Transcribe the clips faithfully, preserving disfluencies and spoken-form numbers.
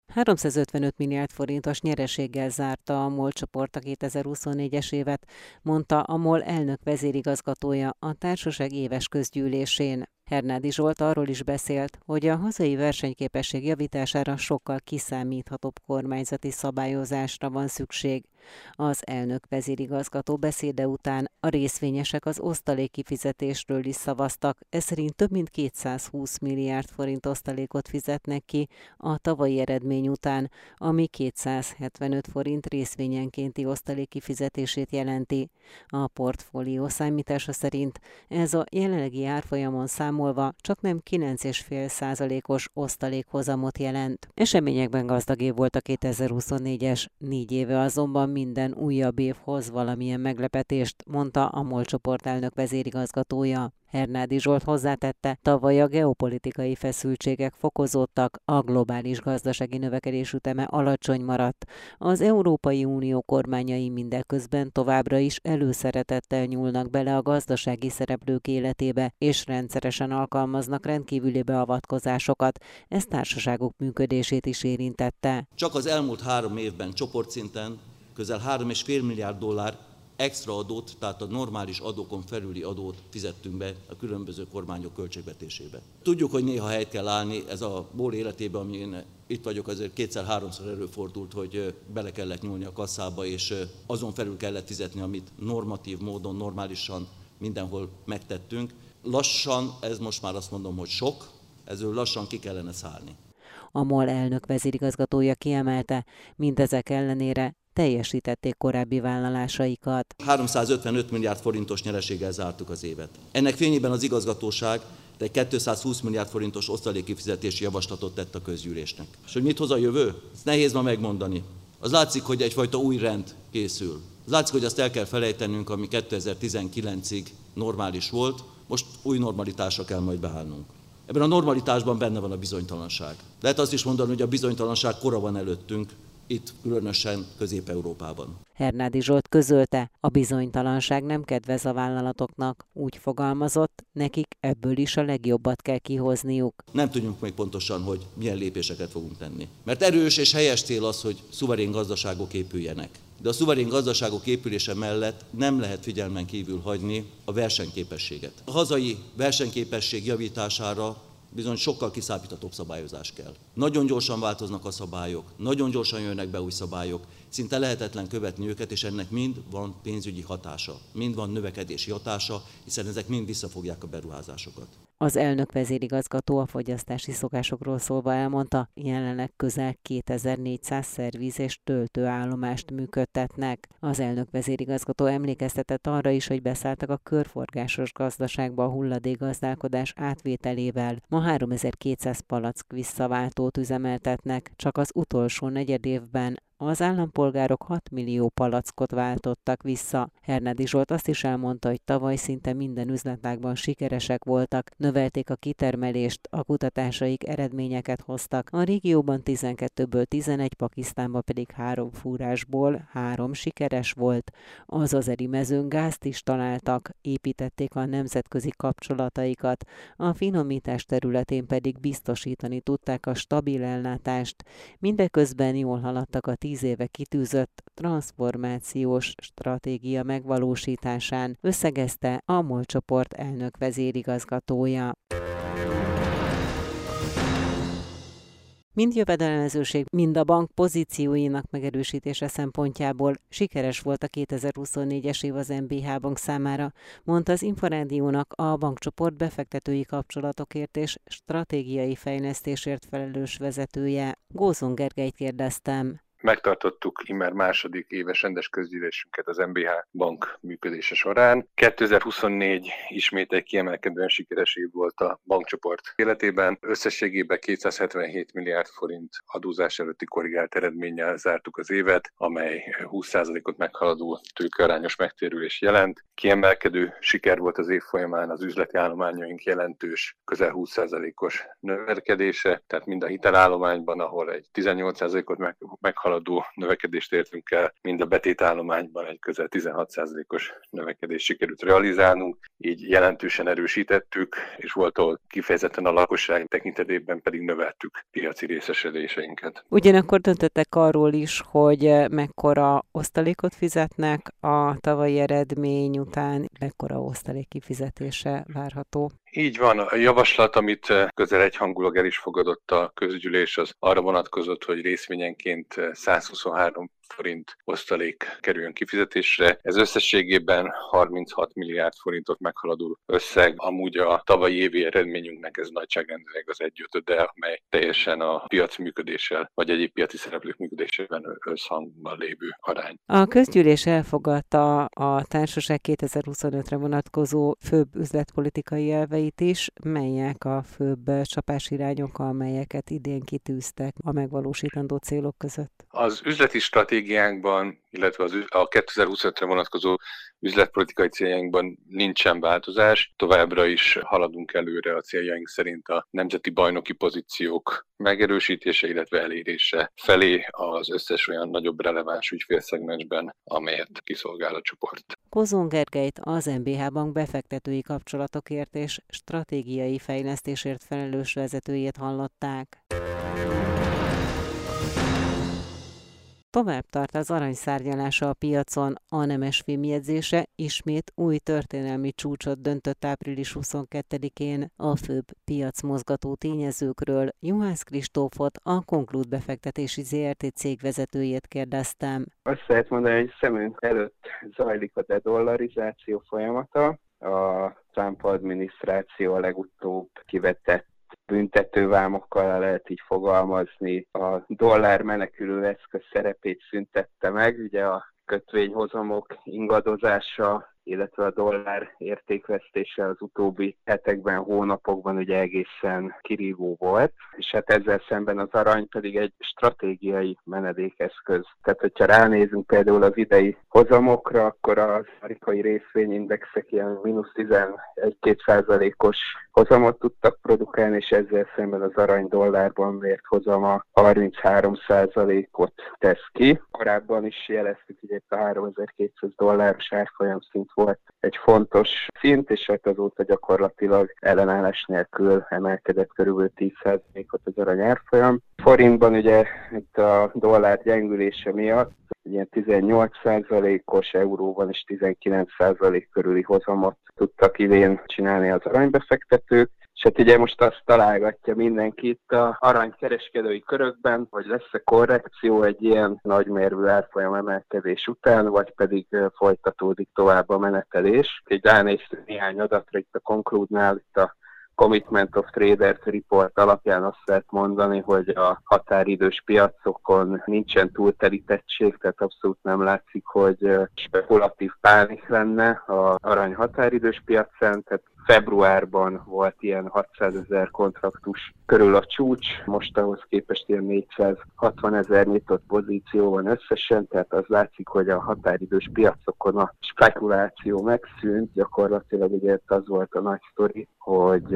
háromszázötvenöt milliárd forintos nyereséggel zárta a MOL csoport a kétezer-huszonnégyes évet, mondta a MOL elnök vezérigazgatója a társaság éves közgyűlésén. Hernádi Zsolt arról is beszélt, hogy a hazai versenyképesség javítására sokkal kiszámíthatóbb kormányzati szabályozásra van szükség. Az elnök vezérigazgató beszéde után a részvényesek az osztalékkifizetésről is szavaztak, ez szerint több mint kétszázhúsz milliárd forint osztalékot fizetnek ki a tavalyi eredmény után, ami kétszázhetvenöt forint részvényenkénti osztalékkifizetését jelenti. A portfólió számítása szerint ez a jelenlegi árfolyamon számolva csaknem kilenc egész öt százalékos osztalékhozamot jelent. Eseményekben gazdag év volt a kétezer-huszonnégyes, négy éve azonban minden újabb év hoz valamilyen meglepetést, mondta a MOL csoport elnök vezérigazgatója. Hernádi Zsolt hozzátette, tavaly a geopolitikai feszültségek fokozódtak, a globális gazdasági növekedés üteme alacsony maradt. Az Európai Unió kormányai mindeközben továbbra is előszeretettel nyúlnak bele a gazdasági szereplők életébe, és rendszeresen alkalmaznak rendkívüli beavatkozásokat. Ez társaságok működését is érintette. Csak az elmúlt három évben csoportszinten közel három egész öt milliárd dollár extra adót, tehát a normális adókon felüli adót fizettünk be a különböző kormányok költségvetésébe. Tudjuk, hogy néha helyt kell állni, ez a MOL életében, ami én itt vagyok, azért kétszer-háromszor előfordult, hogy bele kellett nyúlni a kasszába, és azon felül kellett fizetni, amit normatív módon, normálisan mindenhol megtettünk. Lassan, ez most már azt mondom, hogy sok, ezzel lassan ki kellene szállni. A MOL elnök vezérigazgatója kiemelte, mindezek ellenére teljesítették korábbi vállalásaikat. háromszázötvenöt milliárd forintos nyereséggel zártuk az évet. Ennek fényében az igazgatóság egy kétszázhúsz milliárd forintos osztalékkifizetési javaslatot tett a közgyűlésnek. És hogy mit hoz a jövő? Ez nehéz ma megmondani. Az látszik, hogy egyfajta új rend készül. Az látszik, hogy azt el kell felejtenünk, ami kétezer-tizenkilencig normális volt, most új normalitásra kell majd beállnunk. Ebben a normalitásban benne van a bizonytalanság. Lehet azt is mondani, hogy a bizonytalanság kora van előttünk, itt különösen Közép-Európában. Hernádi Zsolt közölte, a bizonytalanság nem kedvez a vállalatoknak, úgy fogalmazott, nekik ebből is a legjobbat kell kihozniuk. Nem tudjuk még pontosan, hogy milyen lépéseket fogunk tenni. Mert erős és helyes cél az, hogy szuverén gazdaságok épüljenek. De a szuverén gazdaságok épülése mellett nem lehet figyelmen kívül hagyni a versenyképességet. A hazai versenyképesség javítására bizony sokkal kiszámíthatóbb szabályozás kell. Nagyon gyorsan változnak a szabályok, nagyon gyorsan jönnek be új szabályok, szinte lehetetlen követni őket, és ennek mind van pénzügyi hatása, mind van növekedési hatása, hiszen ezek mind visszafogják a beruházásokat. Az elnök vezérigazgató a fogyasztási szokásokról szólva elmondta, jelenleg közel kétezer-négyszáz szerviz és töltőállomást működtetnek. Az elnök vezérigazgató emlékeztetett arra is, hogy beszálltak a körforgásos gazdaságba a hulladékgazdálkodás átvételével. Ma háromezer-kétszáz palack visszaváltót üzemeltetnek, csak az utolsó negyed évben az állampolgárok hat millió palackot váltottak vissza. Hernádi Zsolt azt is elmondta, hogy tavaly szinte minden üzletágban sikeresek voltak, növelték a kitermelést, a kutatásaik eredményeket hoztak. A régióban tizenkettőből tizenegy, Pakisztánban pedig három fúrásból három sikeres volt. Az azeri mezőn gázt is találtak, építették a nemzetközi kapcsolataikat, a finomítás területén pedig biztosítani tudták a stabil ellátást. Mindeközben jól haladtak a tíz éve kitűzött transformációs stratégia megvalósításán, összegezte a MOL csoport elnök vezérigazgatója. Mind jövedelmezőség, mind a bank pozícióinak megerősítése szempontjából sikeres volt a kétezer-huszonnégyes év az em bé há Bank számára, mondta az Inforádiónak a bankcsoport befektetői kapcsolatokért és stratégiai fejlesztésért felelős vezetője. Gózon Gergelyt kérdeztem. Megtartottuk immár második éves rendes közgyűlésünket az em bé há Bank működése során. kétezer-huszonnégy ismét egy kiemelkedően sikeres év volt a bankcsoport életében. Összességében kétszázhetvenhét milliárd forint adózás előtti korrigált eredménnyel zártuk az évet, amely húsz százalékot meghaladó tőkearányos megtérülés jelent. Kiemelkedő siker volt az év folyamán az üzleti állományaink jelentős, közel húsz százalékos növekedése, tehát mind a hitelállományban, ahol egy tizennyolc százalékot meghaladó meghaladó növekedést értünk el, mind a betétállományban egy közel tizenhat százalékos növekedést sikerült realizálnunk, így jelentősen erősítettük, és volt, ahol kifejezetten a lakosság tekintetében pedig növeltük piaci részesedéseinket. Ugyanakkor döntöttek arról is, hogy mekkora osztalékot fizetnek a tavalyi eredmény után, mekkora osztalék kifizetése várható. Így van, a javaslat, amit közel egyhangulag el is fogadott a közgyűlés, az arra vonatkozott, hogy részvényenként százhuszonhárom forint osztalék kerüljön kifizetésre. Ez összességében harminchat milliárd forintot meghaladó összeg. Amúgy a tavalyi évi eredményünknek ez nagyságrendileg az egyötöde, amely teljesen a piac működéssel, vagy egyéb piaci szereplők működésében összhangban lévő arány. A közgyűlés elfogadta a társaság kétezer-huszonötre vonatkozó főbb üzletpolitikai elveit is, melyek a főbb csapásirányok, amelyeket idén kitűztek a megvalósítandó célok között. Az üzleti stratégiánkban, illetve az, a kétezer-huszonötre vonatkozó üzletpolitikai céljainkban nincsen változás. Továbbra is haladunk előre a céljaink szerint a nemzeti bajnoki pozíciók megerősítése, illetve elérése felé az összes olyan nagyobb releváns ügyfélszegmensben, amelyet kiszolgál a csoport. Kozón Gergelyt, az em bé há Bank befektetői kapcsolatokért és stratégiai fejlesztésért felelős vezetőjét hallották. Tovább tart az aranyszárnyalása a piacon, a nemes fémjegyzése ismét új történelmi csúcsot döntött április huszonkettedikén a főbb piacmozgató tényezőkről. Juhász Kristófot, a Conclude befektetési zé er té cégvezetőjét kérdeztem. Azt lehet mondani, hogy szemünk előtt zajlik a dedollarizáció folyamata. A Trump adminisztráció a legutóbb kivetett büntetővámokkal, lehet így fogalmazni, a dollár menekülő eszköz szerepét szüntette meg, ugye a kötvényhozamok ingadozása, illetve a dollár értékvesztése az utóbbi hetekben, hónapokban ugye egészen kirívó volt, és hát ezzel szemben az arany pedig egy stratégiai menedékeszköz. Tehát, hogyha ránézünk például az idei hozamokra, akkor az amerikai részvényindexek ilyen mínusz tizenegy-két százalékos hozamot tudtak produkálni, és ezzel szemben az arany dollárban mért hozama harminchárom százalékot tesz ki. Korábban is jeleztük, hogy itt a háromezer-kétszáz dolláros árfolyam szint volt egy fontos szint, és hát azóta gyakorlatilag ellenállás nélkül emelkedett körülbelül tíz százalékot az arany árfolyam. Forintban ugye itt a dollár gyengülése miatt ilyen tizennyolc százalékos, euróban is tizenkilenc százalék körüli hozamot tudtak idén csinálni az aranybefektetők. És hát ugye most azt találgatja mindenki itt az aranykereskedői körökben, hogy lesz-e korrekció egy ilyen nagymérvű árfolyam emelkedés után, vagy pedig folytatódik tovább a menetelés. Így ránéztünk néhány adatra itt a Conclude-nál, itt a Commitment of Traders Report alapján azt lehet mondani, hogy a határidős piacokon nincsen túltelítettség, tehát abszolút nem látszik, hogy spekulatív pánik lenne az arany határidős piacán, tehát februárban volt ilyen hatszázezer kontraktus körül a csúcs, most ahhoz képest ilyen négyszázhatvanezer nyitott pozíció van összesen, tehát az látszik, hogy a határidős piacokon a spekuláció megszűnt, gyakorlatilag ugye az volt a nagy sztori, hogy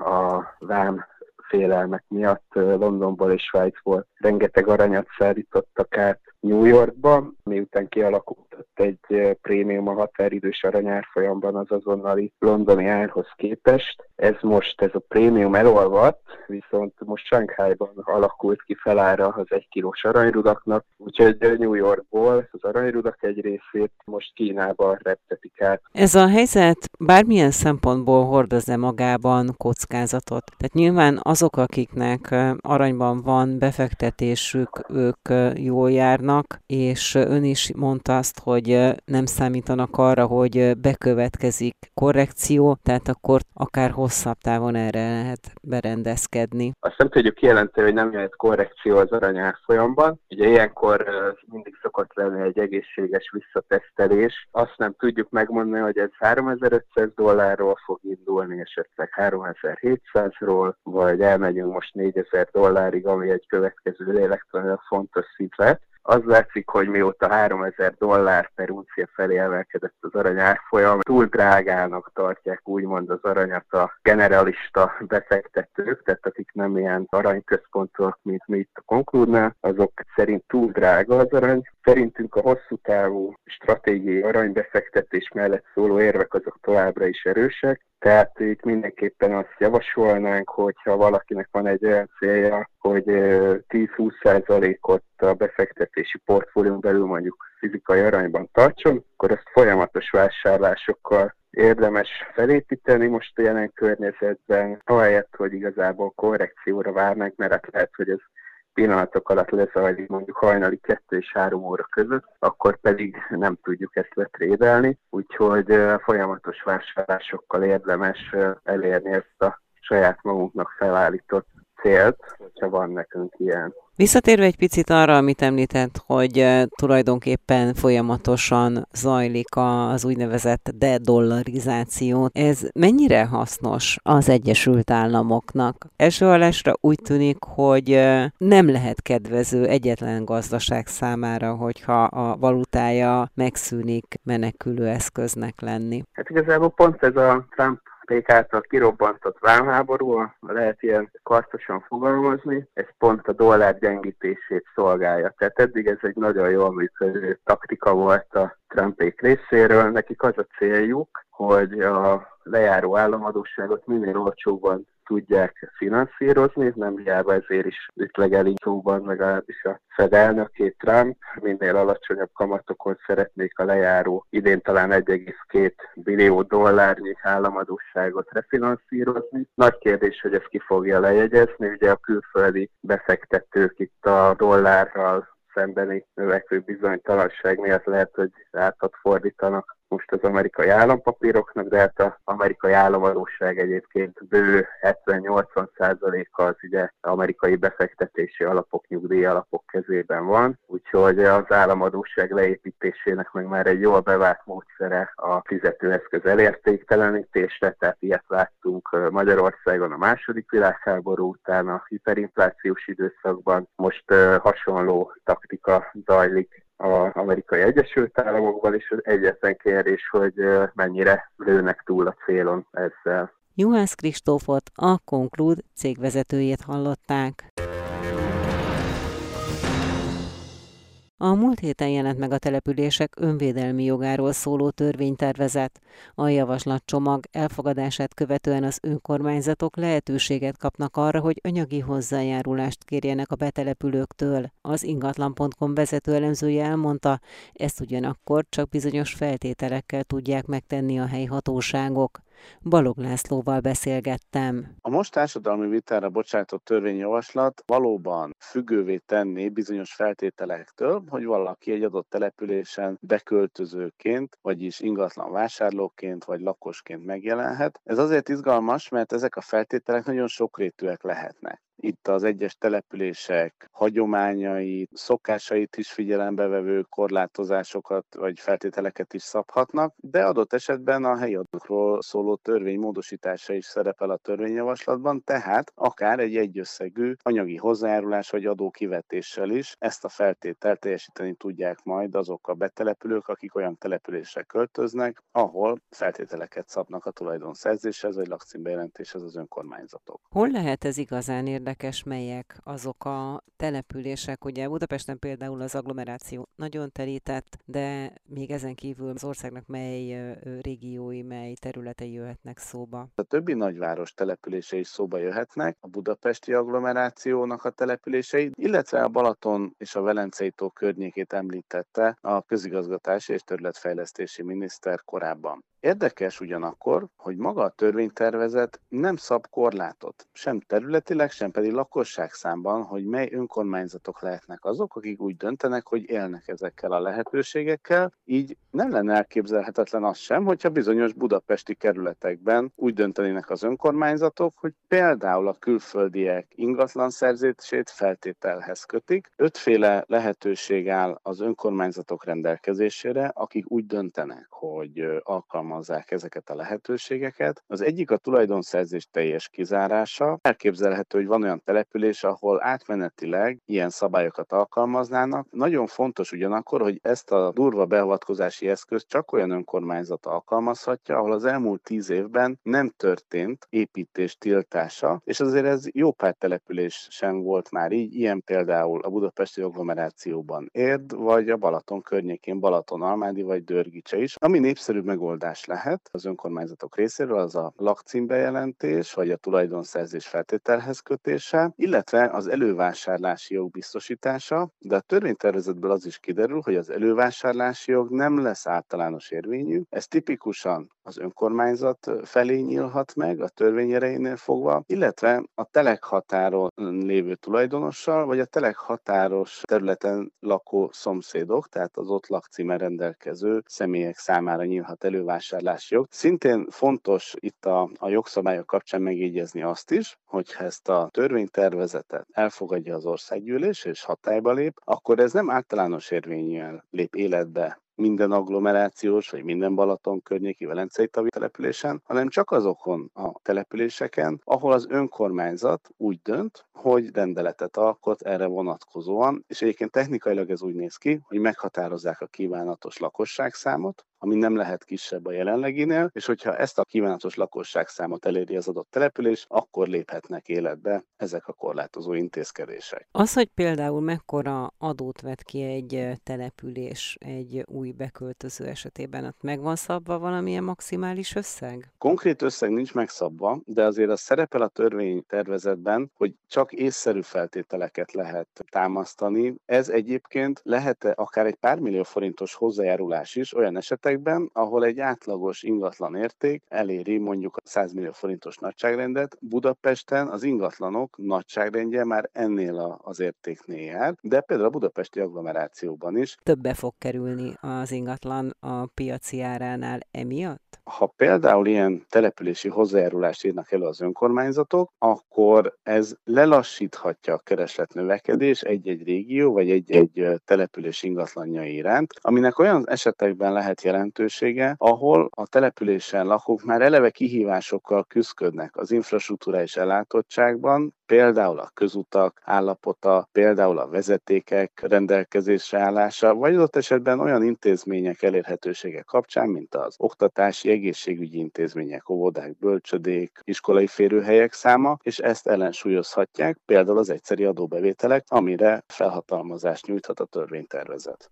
a vám félelmek miatt Londonból és Svájcból rengeteg aranyat szállítottak át New Yorkba, miután kialakult egy prémium a határidős aranyárfolyamban az azonnali londoni árhoz képest. Ez most, ez a prémium elolvadt, viszont most Shanghaiban alakult ki felára az egy kilós aranyrudaknak, úgyhogy New Yorkból az aranyrudak egy részét most Kínába reptetik át. Ez a helyzet bármilyen szempontból hordoz-e magában kockázatot? Tehát nyilván azok, akiknek aranyban van befektetésük, ők jól járnak, és ön is mondta azt, hogy nem számítanak arra, hogy bekövetkezik korrekció, tehát akkor akár hosszabb távon erre lehet berendezkedni. Azt nem tudjuk kijelenteni, hogy nem jöhet korrekció az arany árfolyamban. Ugye ilyenkor mindig szokott lenni egy egészséges visszatesztelés. Azt nem tudjuk megmondani, hogy ez háromezer-ötszáz dollárról fog indulni, esetleg háromezer-hétszázról, vagy elmegyünk most négyezer dollárig, ami egy következő lélektalenül fontos szint lett. Az látszik, hogy mióta háromezer dollár per uncia felé emelkedett az arany árfolyam, túl drágának tartják úgymond az aranyat a generalista befektetők, tehát akik nem ilyen aranyközpontúak, mint mi itt a Conclude-nál, azok szerint túl drága az arany. Szerintünk a hosszú távú stratégiai aranybefektetés mellett szóló érvek azok továbbra is erősek, tehát itt mindenképpen azt javasolnánk, hogyha valakinek van egy olyan célja, hogy tíz-húsz százalékot a befektetési portfólión belül mondjuk fizikai aranyban tartson, akkor ezt folyamatos vásárlásokkal érdemes felépíteni most a jelen környezetben, ahelyett, hogy igazából korrekcióra várnánk, mert hát lehet, hogy ez pillanatok alatt lezajlik mondjuk hajnali kettő és három óra között, akkor pedig nem tudjuk ezt letrédelni, úgyhogy folyamatos vásárlásokkal érdemes elérni ezt a saját magunknak felállított célt, hogyha van nekünk ilyen. Visszatérve egy picit arra, amit említett, hogy tulajdonképpen folyamatosan zajlik az úgynevezett de-dollarizáció. Ez mennyire hasznos az Egyesült Államoknak? Első hallásra úgy tűnik, hogy nem lehet kedvező egyetlen gazdaság számára, hogyha a valutája megszűnik menekülő eszköznek lenni. Hát igazából pont ez a Trump Pék által kirobbantott vámháború, lehet ilyen kartosan fogalmazni, ez pont a dollár gyengítését szolgálja. Tehát eddig ez egy nagyon jól működő taktika volt a Trumpék részéről. Nekik az a céljuk, hogy a lejáró államadósságot minél olcsóbban tudják finanszírozni, nem hiába ezért is ütlegeli szóban legalábbis a Fed elnökét Trump, minél alacsonyabb kamatokon szeretnék a lejáró idén talán egy egész két billió dollárnyi államadósságot refinanszírozni. Nagy kérdés, hogy ezt ki fogja lejegyezni, ugye a külföldi befektetők itt a dollárral szembeni növekvő bizonytalanság miatt lehet, hogy átat fordítanak most az amerikai állampapíroknak, de hát az amerikai államadósság egyébként bő hetven-nyolcvan százaléka az ugye amerikai befektetési alapok, nyugdíj alapok kezében van, úgyhogy az államadósság leépítésének meg már egy jól bevált módszere a fizetőeszköz elértéktelenítésre, tehát ilyet láttunk Magyarországon a második világháború után a hiperinflációs időszakban, most hasonló taktika zajlik az Amerikai Egyesült Államokban, és az egyetlen kérdés, hogy mennyire lőnek túl a célon ezzel. Juhász Kristófot, a Conclude cégvezetőjét hallották. A múlt héten jelent meg a települések önvédelmi jogáról szóló törvénytervezet. A javaslatcsomag elfogadását követően az önkormányzatok lehetőséget kapnak arra, hogy anyagi hozzájárulást kérjenek a betelepülőktől. Az ingatlan pont com vezető elemzője elmondta, ezt ugyanakkor csak bizonyos feltételekkel tudják megtenni a helyhatóságok. Balog Lászlóval beszélgettem. A most társadalmi vitára bocsátott törvényjavaslat valóban függővé tenné bizonyos feltételektől, hogy valaki egy adott településen beköltözőként, vagyis ingatlan vásárlóként vagy lakosként megjelenhet. Ez azért izgalmas, mert ezek a feltételek nagyon sokrétűek lehetnek. Itt az egyes települések hagyományait, szokásait is figyelembe vevő korlátozásokat vagy feltételeket is szabhatnak, de adott esetben a helyi adókról szóló törvény módosítása is szerepel a törvényjavaslatban, tehát akár egy egyösszegű anyagi hozzájárulás vagy adókivetéssel is ezt a feltételt teljesíteni tudják majd azok a betelepülők, akik olyan településre költöznek, ahol feltételeket szabnak a tulajdonszerzéshez vagy lakcímbejelentéshez az önkormányzatok. Hol lehet ez igazán érdekes, melyek azok a települések? Ugye Budapesten például az agglomeráció nagyon telített, de még ezen kívül az országnak mely régiói, mely területei jöhetnek szóba? A többi nagyváros települései is szóba jöhetnek, a budapesti agglomerációnak a települései, illetve a Balaton és a Velencei tó környékét említette a közigazgatási és területfejlesztési miniszter korábban. Érdekes ugyanakkor, hogy maga a törvénytervezet nem szab korlátot, sem területileg, sem pedig lakosságszámban, hogy mely önkormányzatok lehetnek azok, akik úgy döntenek, hogy élnek ezekkel a lehetőségekkel. Így nem lenne elképzelhetetlen az sem, hogyha bizonyos budapesti kerületekben úgy döntenének az önkormányzatok, hogy például a külföldiek ingatlanszerzését feltételhez kötik. Ötféle lehetőség áll az önkormányzatok rendelkezésére, akik úgy döntenek, hogy alkalmaznak alkalmazzák ezeket a lehetőségeket. Az egyik a tulajdonszerzés teljes kizárása. Elképzelhető, hogy van olyan település, ahol átmenetileg ilyen szabályokat alkalmaznának. Nagyon fontos ugyanakkor, hogy ezt a durva beavatkozási eszközt csak olyan önkormányzat alkalmazhatja, ahol az elmúlt tíz évben nem történt építés tiltása, és azért ez jó pár település sem volt már így, ilyen például a budapesti agglomerációban Érd, vagy a Balaton környékén Balatonalmádi vagy Dörgicse is. Ami népszerűbb megoldás lehet az önkormányzatok részéről, az a lakcímbejelentés, vagy a tulajdonszerzés feltételhez kötése, illetve az elővásárlási jog biztosítása, de a törvénytervezetből az is kiderül, hogy az elővásárlási jog nem lesz általános érvényű, ez tipikusan az önkormányzat felé nyílhat meg a törvény erejénél fogva, illetve a telekhatáron lévő tulajdonossal, vagy a telekhatáros területen lakó szomszédok, tehát az ott lakcímen rendelkező személyek számára nyílhat elővásárlási jog. Szintén fontos itt a, a jogszabályok kapcsán megjegyezni azt is, hogyha ezt a törvénytervezetet elfogadja az országgyűlés és hatályba lép, akkor ez nem általános érvényűen lép életbe minden agglomerációs, vagy minden Balaton környéki velencei településen, hanem csak azokon a településeken, ahol az önkormányzat úgy dönt, hogy rendeletet alkot erre vonatkozóan, és egyébként technikailag ez úgy néz ki, hogy meghatározzák a kívánatos lakosságszámot, ami nem lehet kisebb a jelenleginél, és hogyha ezt a kívánatos lakosságszámot eléri az adott település, akkor léphetnek életbe ezek a korlátozó intézkedések. Az, hogy például mekkora adót vet ki egy település egy új beköltöző esetében, ott meg van szabva valamilyen maximális összeg? Konkrét összeg nincs megszabva, de azért az szerepel a törvénytervezetben, hogy csak észszerű feltételeket lehet támasztani. Ez egyébként lehet akár egy pár millió forintos hozzájárulás is olyan esetekben, ahol egy átlagos ingatlan érték eléri mondjuk a száz millió forintos nagyságrendet. Budapesten az ingatlanok nagyságrendje már ennél az értéknél jár, de például a budapesti agglomerációban is. Többe fog kerülni az ingatlan a piaci áránál emiatt? Ha például ilyen települési hozzájárulást írnak elő az önkormányzatok, akkor ez lelassíthatja a keresletnövekedés egy-egy régió vagy egy-egy település ingatlanjai iránt, aminek olyan esetekben lehet jelentősége, ahol a településen lakók már eleve kihívásokkal küszködnek az infrastruktúrális ellátottságban, például a közutak állapota, például a vezetékek rendelkezésre állása, vagy adott esetben olyan intézmények elérhetősége kapcsán, mint az oktatási, egészségügyi intézmények, óvodák, bölcsödék, iskolai férőhelyek száma, és ezt ellensúlyozhatják például az egyszeri adóbevételek, amire felhatalmazást nyújthat a törvénytervezet.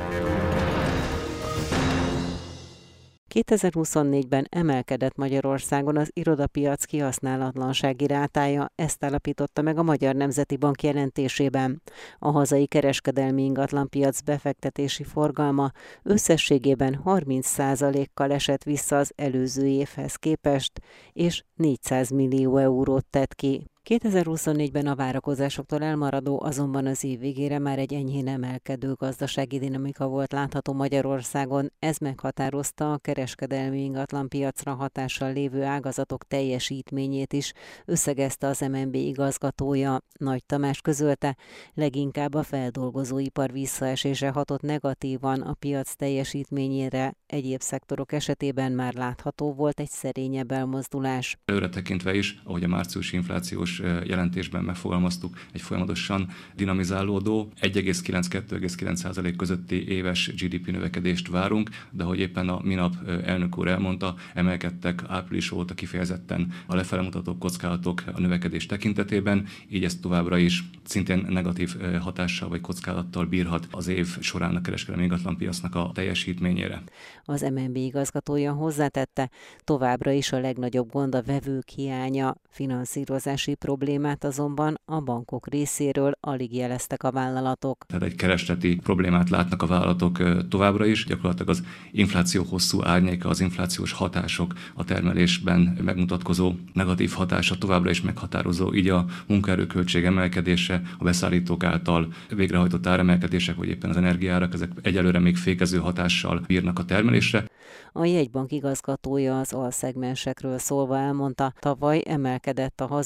kétezer-huszonnégyben emelkedett Magyarországon az irodapiac kihasználatlansági rátája, ezt állapította meg a Magyar Nemzeti Bank jelentésében. A hazai kereskedelmi ingatlanpiac befektetési forgalma összességében harminc százalékkal esett vissza az előző évhez képest, és négyszáz millió eurót tett ki. kétezer-huszonnégyben a várakozásoktól elmaradó, azonban az év végére már egy enyhén emelkedő gazdasági dinamika volt látható Magyarországon. Ez meghatározta a kereskedelmi ingatlanpiacra hatással lévő ágazatok teljesítményét is, összegezte az em en bé igazgatója. Nagy Tamás közölte, leginkább a feldolgozóipar visszaesése hatott negatívan a piac teljesítményére, egyéb szektorok esetében már látható volt egy szerényebb elmozdulás. Előre tekintve is, ahogy a márciusi inflációs jelentésben megfogalmaztuk, egy folyamatosan dinamizálódó egy egész kilenc - kettő egész kilenc százalék közötti éves gé dé pé növekedést várunk, de ahogy éppen a minap elnök úr elmondta, emelkedtek április óta kifejezetten a lefele mutató kockázatok a növekedés tekintetében, így ez továbbra is szintén negatív hatással vagy kockázattal bírhat az év során a kereskedelmi ingatlanpiacnak a teljesítményére. Az em en bé igazgatója hozzátette, továbbra is a legnagyobb gond a vevők hiánya, finanszírozási problémát azonban a bankok részéről alig jeleztek a vállalatok. Tehát egy keresleti problémát látnak a vállalatok továbbra is, gyakorlatilag az infláció hosszú árnyéka, az inflációs hatások, a termelésben megmutatkozó negatív hatása továbbra is meghatározó, így a munkaerőköltség emelkedése, a beszállítók által végrehajtott áremelkedések, vagy éppen az energiaárak, ezek egyelőre még fékező hatással bírnak a termelésre. A jegybank igazgatója az alszegmensekről szólva elmondta, tavaly emelkedett a hazai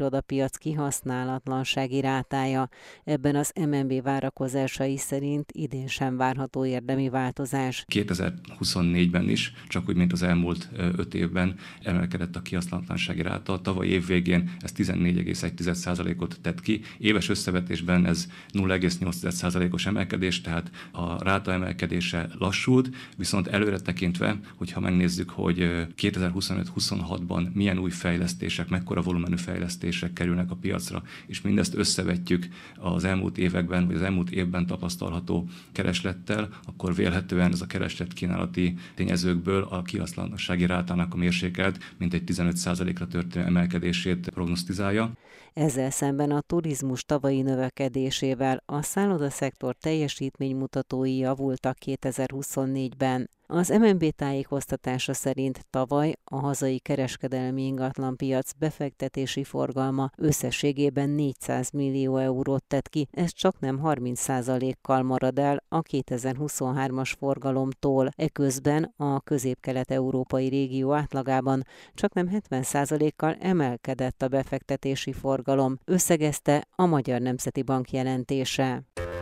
irodapiac kihasználatlansági rátája. Ebben az em en bé várakozásai szerint idén sem várható érdemi változás. kétezer-huszonnégyben is, csak úgy, mint az elmúlt öt évben emelkedett a kihasználatlansági ráta. Tavaly év végén ez tizennégy egész egy százalékot tett ki. Éves összevetésben ez nulla egész nyolc százalékos emelkedés, tehát a ráta emelkedése lassult, viszont előre tekintve, hogyha megnézzük, hogy kétezer-huszonöt-huszonhatban milyen új fejlesztések, mekkora volumenű fejlesztések kerülnek a piacra, és mindezt összevetjük az elmúlt években, vagy az elmúlt évben tapasztalható kereslettel, akkor vélhetően ez a kereslet-kínálati tényezőkből a kihasználatlansági rátának a mérsékelt mintegy tizenöt százalékra történő emelkedését prognosztizálja. Ezzel szemben a turizmus tavalyi növekedésével a szállodaszektor teljesítménymutatói javultak kétezer-huszonnégyben. Az em en bé tájékoztatása szerint tavaly a hazai kereskedelmi ingatlanpiac befektetési forgalma összességében négyszáz millió eurót tett ki, ez csaknem harminc százalékkal marad el a kétezer-huszonhármas forgalomtól. Eközben a közép-kelet-európai régió átlagában csaknem hetven százalékkal emelkedett a befektetési forgalom, összegezte a Magyar Nemzeti Bank jelentése.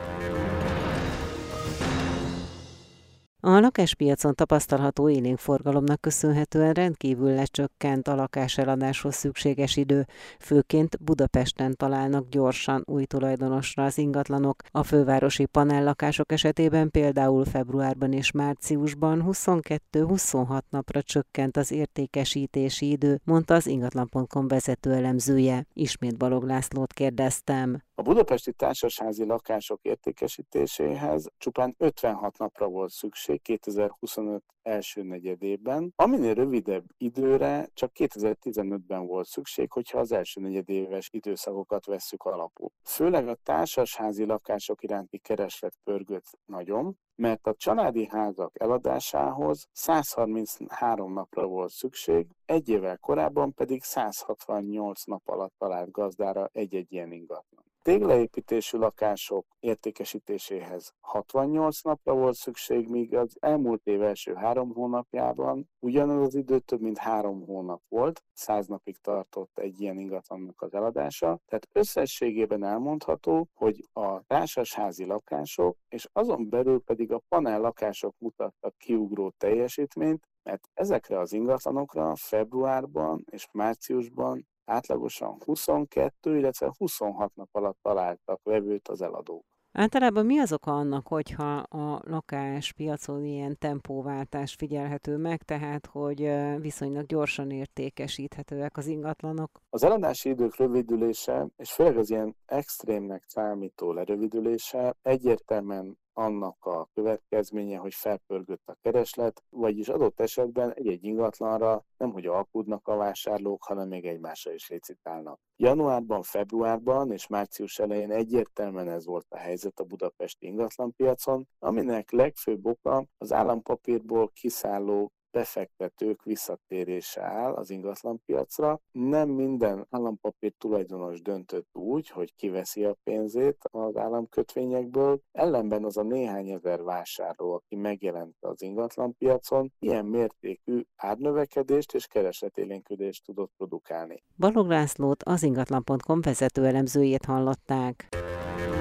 A lakáspiacon tapasztalható élénk forgalomnak köszönhetően rendkívül lecsökkent a lakáseladáshoz szükséges idő, főként Budapesten találnak gyorsan új tulajdonosra az ingatlanok. A fővárosi panellakások esetében például februárban és márciusban huszonkettő-huszonhat napra csökkent az értékesítési idő, mondta az ingatlan pont com vezető elemzője. Ismét Balogh Lászlót kérdeztem. A budapesti társasházi lakások értékesítéséhez csupán ötvenhat napra volt szükség kétezer-huszonöt első negyedében, aminél rövidebb időre csak kétezer-tizenötben volt szükség, hogyha az első negyedéves időszakokat vesszük alapul. Főleg a társasházi lakások iránti kereslet pörgött nagyon, mert a családi házak eladásához száz harminchárom napra volt szükség, egy évvel korábban pedig száz hatvannyolc nap alatt talált gazdára egy-egy ilyen ingatlan. Téglaépítésű lakások értékesítéséhez hatvannyolc napra volt szükség, míg az elmúlt év első három hónapjában ugyanaz az idő több mint három hónap volt, száz napig tartott egy ilyen ingatlannak az eladása. Tehát összességében elmondható, hogy a társasházi lakások, és azon belül pedig a panel lakások mutattak kiugró teljesítményt, mert ezekre az ingatlanokra februárban és márciusban átlagosan huszonkettő, illetve huszonhat nap alatt találtak vevőt az eladók. Általában mi az oka annak, hogyha a lakáspiacon ilyen tempóváltás figyelhető meg, tehát hogy viszonylag gyorsan értékesíthetőek az ingatlanok? Az eladási idők rövidülése, és főleg az ilyen extrémnek számító lerövidülése egyértelműen annak a következménye, hogy felpörgött a kereslet, vagyis adott esetben egy-egy ingatlanra nemhogy alkudnak a vásárlók, hanem még egymásra is licitálnak. Januárban, februárban és március elején egyértelműen ez volt a helyzet a budapesti ingatlanpiacon, aminek legfőbb oka az állampapírból kiszálló befektetők visszatérése áll az ingatlanpiacra. Nem minden állampapír tulajdonos döntött úgy, hogy kiveszi a pénzét az államkötvényekből, ellenben az a néhány ezer vásárló, aki megjelent az ingatlanpiacon, ilyen mértékű árnövekedést és keresletélénkülést tudott produkálni. Balogh Lászlót, az ingatlan pont com vezető elemzőjét hallották.